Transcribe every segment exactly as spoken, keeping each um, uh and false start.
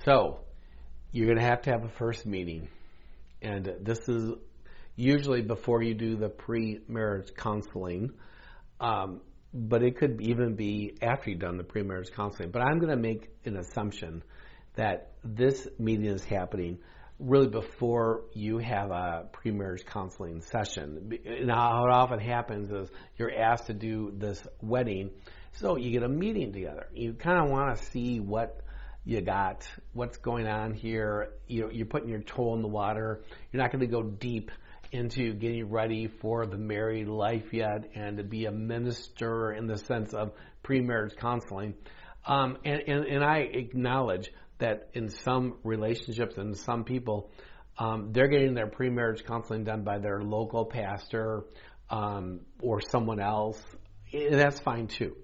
So you're going to have to have a first meeting. And this is usually before you do the pre-marriage counseling. Um, but it could even be after you've done the pre-marriage counseling. But I'm going to make an assumption that this meeting is happening really before you have a pre-marriage counseling session. And how it often happens is you're asked to do this wedding, so you get a meeting together. You kind of want to see what you got, what's going on here. You, you're putting your toe in the water. You're not going to go deep into getting ready for the married life yet and to be a minister in the sense of pre-marriage counseling. Um, and, and, and I acknowledge that in some relationships and some people, um, they're getting their pre-marriage counseling done by their local pastor um, or someone else. And that's fine too.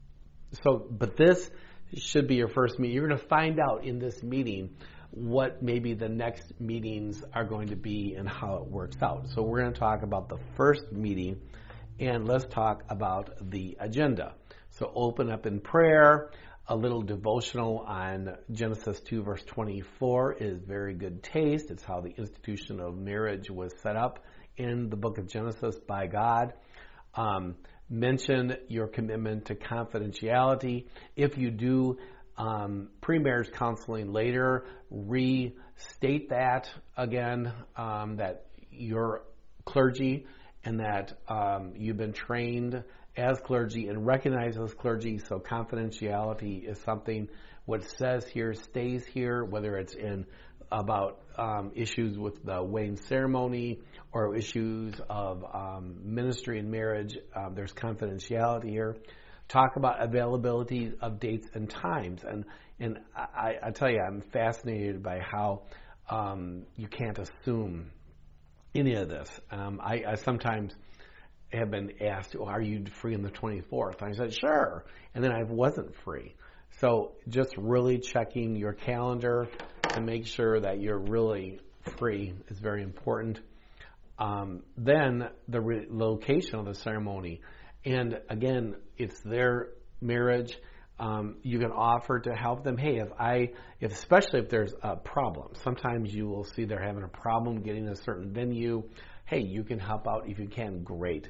So, but this should be your first meeting. You're going to find out in this meeting what maybe the next meetings are going to be and how it works out. So we're going to talk about the first meeting, and let's talk about the agenda. So open up in prayer. A little devotional on Genesis two verse twenty-four is very good taste. It's how the institution of marriage was set up in the book of Genesis by God. Um, mention your commitment to confidentiality. If you do um, pre-marriage counseling later, restate that again, um, that you're clergy and that um, you've been trained as clergy and recognized as clergy, so confidentiality is something. What says here stays here, whether it's in about um, issues with the wedding ceremony or issues of um, ministry and marriage. Um, there's confidentiality here. Talk about availability of dates and times, and and I, I tell you, I'm fascinated by how um, you can't assume any of this. Um, I, I sometimes have been asked, oh, are you free on the twenty-fourth? And I said, sure. And then I wasn't free. So just really checking your calendar to make sure that you're really free is very important. Um, then the re- location of the ceremony. And again, it's their marriage. Um, you can offer to help them. Hey, if I, if especially if there's a problem, sometimes you will see they're having a problem getting a certain venue. Hey, you can help out if you can. Great.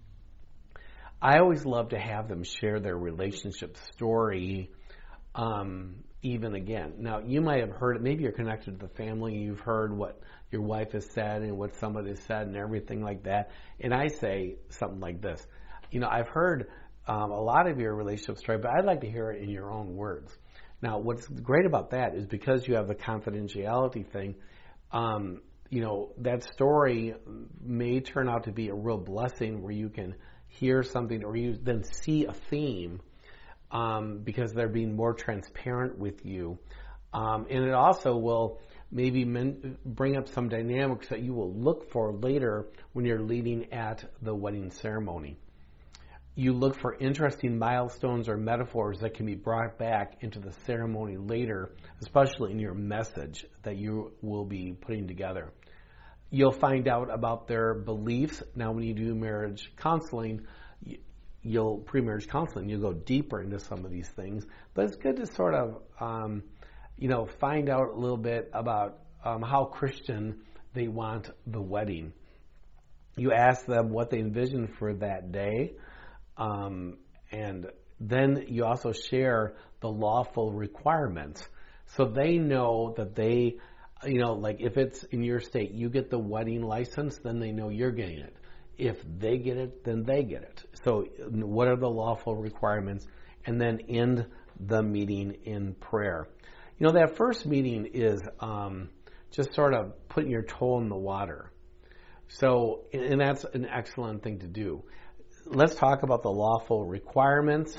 I always love to have them share their relationship story, um, even again. Now, you might have heard it. Maybe you're connected to the family. You've heard what your wife has said and what somebody has said and everything like that. And I say something like this. You know, I've heard um, a lot of your relationship story, but I'd like to hear it in your own words. Now, what's great about that is because you have the confidentiality thing, um, you know, that story may turn out to be a real blessing where you can hear something or you then see a theme um, because they're being more transparent with you. Um, and it also will maybe men- bring up some dynamics that you will look for later when you're leading at the wedding ceremony. You look for interesting milestones or metaphors that can be brought back into the ceremony later, especially in your message that you will be putting together. You'll find out about their beliefs. Now, when you do marriage counseling, you'll pre-marriage counseling, you'll go deeper into some of these things. But it's good to sort of, um, you know, find out a little bit about um, how Christian they want the wedding. You ask them what they envision for that day, um, and then you also share the lawful requirements, so they know that they. You know, like if it's in your state, you get the wedding license, then they know you're getting it. If they get it, then they get it. So what are the lawful requirements? And then end the meeting in prayer. You know, that first meeting is um, just sort of putting your toe in the water. So, and that's an excellent thing to do. Let's talk about the lawful requirements.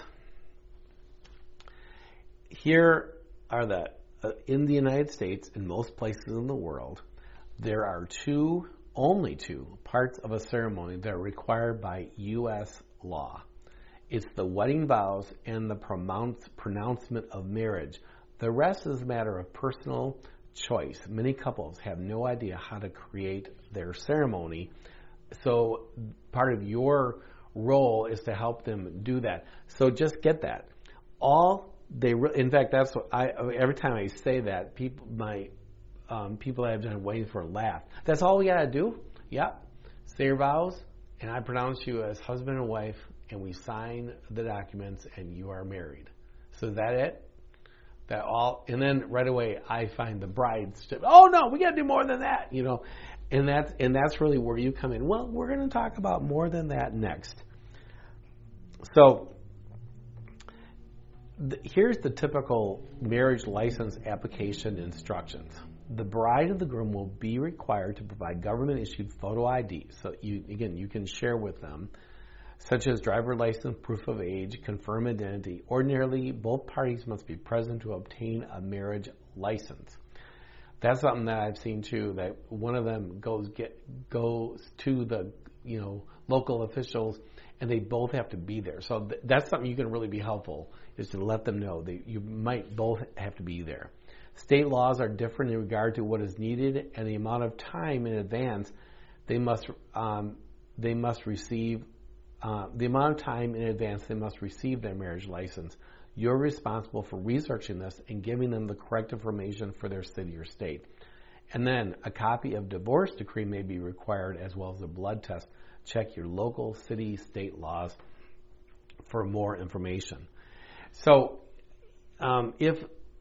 Here are the in the United States, in most places in the world, there are two, only two, parts of a ceremony that are required by U S law. It's the wedding vows and the pronounce, pronouncement of marriage. The rest is a matter of personal choice. Many couples have no idea how to create their ceremony, so part of your role is to help them do that. So just get that. All they re- in fact, that's what I every time I say that, people my um, people I've been waiting for a laugh. That's all we gotta do. Yep. Say your vows, and I pronounce you as husband and wife, and we sign the documents, and you are married. So is that it? That all, and then right away I find the bride. St- oh no, we got to do more than that, you know, and that's and that's really where you come in. Well, we're going to talk about more than that next. So the, here's the typical marriage license application instructions. The bride and the groom will be required to provide government-issued photo I D. So you again, you can share with them, such as driver license, proof of age, confirm identity. Ordinarily, both parties must be present to obtain a marriage license. That's something that I've seen too, that one of them goes get goes to the you know local officials, and they both have to be there. So th- that's something you can really be helpful, is to let them know that you might both have to be there. State laws are different in regard to what is needed and the amount of time in advance they must um, they must receive. Uh, the amount of time in advance they must receive their marriage license. You're responsible for researching this and giving them the correct information for their city or state. And then a copy of divorce decree may be required, as well as a blood test. Check your local city, state laws for more information. So um, if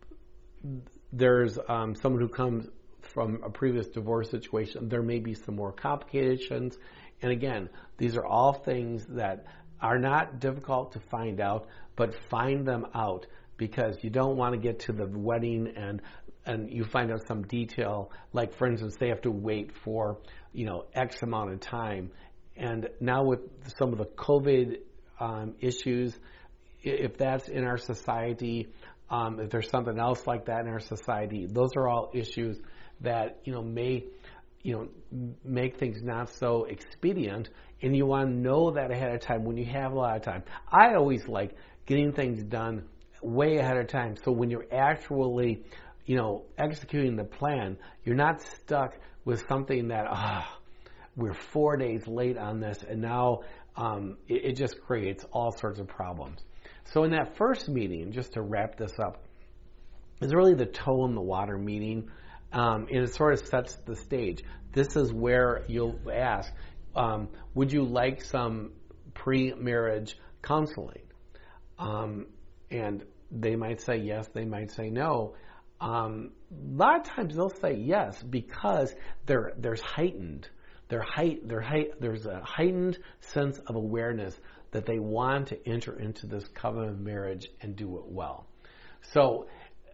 there's um, someone who comes from a previous divorce situation, there may be some more complications. And again, these are all things that are not difficult to find out, but find them out, because you don't want to get to the wedding and and you find out some detail, like for instance, they have to wait for, you know, X amount of time. And now with some of the COVID um, issues, if that's in our society, um, if there's something else like that in our society, those are all issues that, you know, may you know, make things not so expedient, and you want to know that ahead of time when you have a lot of time. I always like getting things done way ahead of time, so when you're actually, you know, executing the plan, you're not stuck with something that, ah, oh, we're four days late on this, and now um, it, it just creates all sorts of problems. So in that first meeting, just to wrap this up, is really the toe in the water meeting. Um, and it sort of sets the stage. This is where you'll ask, um, would you like some pre-marriage counseling? Um, and they might say yes, they might say no. Um, a lot of times they'll say yes, because there there's heightened, there height, there height, there's a heightened sense of awareness that they want to enter into this covenant of marriage and do it well. So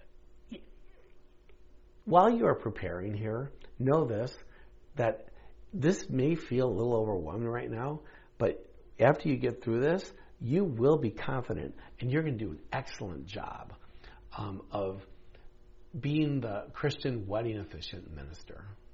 while you are preparing here, know this, that this may feel a little overwhelming right now, but after you get through this, you will be confident, and you're going to do an excellent job um, of being the Christian wedding officiant minister.